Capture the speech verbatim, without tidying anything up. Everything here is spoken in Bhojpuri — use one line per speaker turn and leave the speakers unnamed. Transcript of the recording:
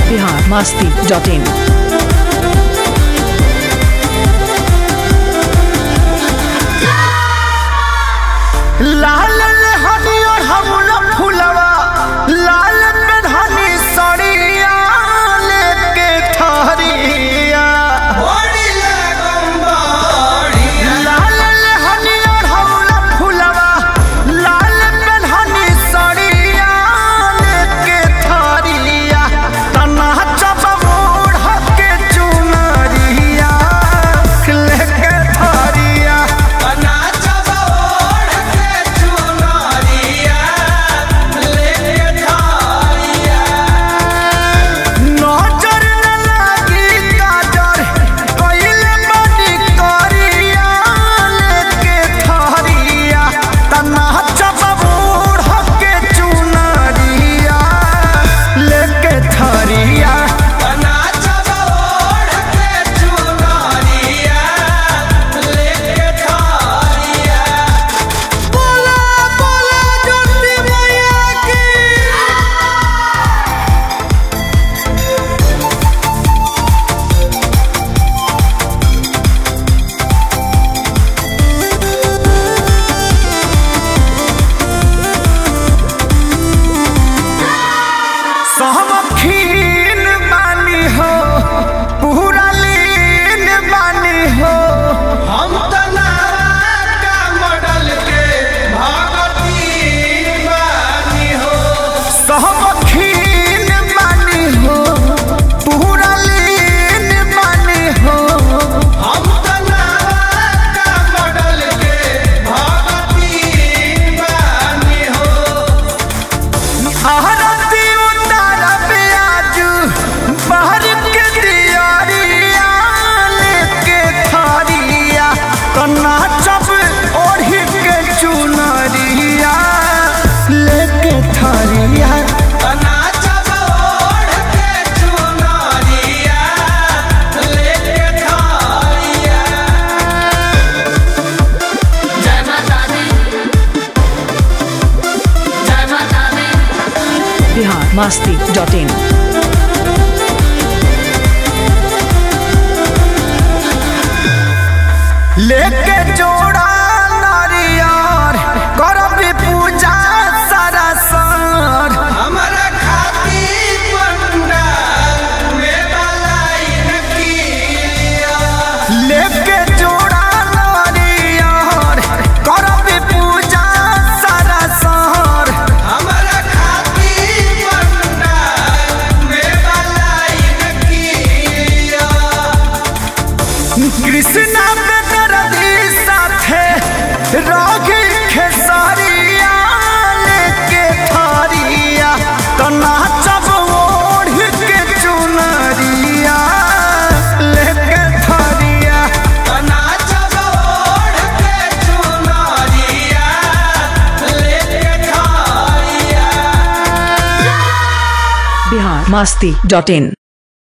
Bihar Masti dot in.
लाल हनी और हमला फुलवा लाल में धनी सड़िया लेके ठहरिया लाल हनी और हमला फुलवा लाल में धनी सड़िया लेके ठहरिया तना चब मोड़ के चुनरिया लेके ठहरिया तना चब सहमखीन बानी हो पूरा लीन बानी हो हम तनावा का मॉडल के भगती बानी हो सहमखीन बानी हो पूरा लीन बानी हो हम तनावा का मॉडल के भगती बानी हो आहरती बाहर के दियारिया लेके थारिया कन्ना चब ओढ़ी के चुनरिया लेके थारिया कन्ना चब ओढ़ के चुनरिया लेके थारिया।
जय माता दी, जय माता दी।
बिहार मस्ती डॉट इन।
लेके जोड़ा नारियर करब पूजा सारा सर हमारा खाती पंडाल में बलाई किया लेके जोड़ा नारियर करब पूजा सारा सर हमारा खाती पंडाल में बलाई किया कृष्णा रागी खेसारिया लेके थारिया तना चब ओढ़ के चुनरिया लेके थारिया तना चब ओढ़ के चुनरिया लेके थारिया।
बिहार मस्ती डॉट इन।